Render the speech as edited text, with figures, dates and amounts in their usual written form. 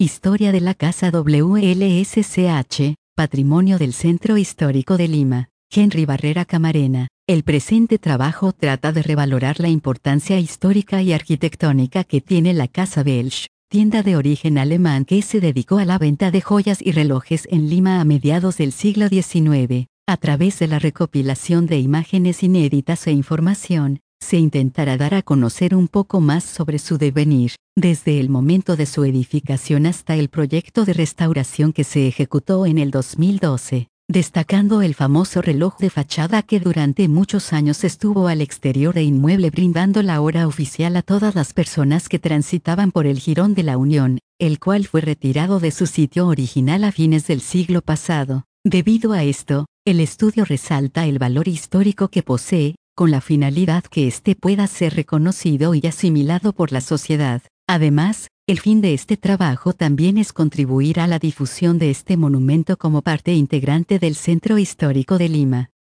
Historia de la Casa WLSCH, Patrimonio del Centro Histórico de Lima. Henry Barrera Camarena. El presente trabajo trata de revalorar la importancia histórica y arquitectónica que tiene la Casa Welsch, tienda de origen alemán que se dedicó a la venta de joyas y relojes en Lima a mediados del siglo XIX. A través de la recopilación de imágenes inéditas e información, se intentará dar a conocer un poco más sobre su devenir, desde el momento de su edificación hasta el proyecto de restauración que se ejecutó en el 2012, destacando el famoso reloj de fachada que durante muchos años estuvo al exterior del inmueble brindando la hora oficial a todas las personas que transitaban por el Jirón de la Unión, el cual fue retirado de su sitio original a fines del siglo pasado. Debido a esto, el estudio resalta el valor histórico que posee, con la finalidad que éste pueda ser reconocido y asimilado por la sociedad. Además, el fin de este trabajo también es contribuir a la difusión de este monumento como parte integrante del Centro Histórico de Lima.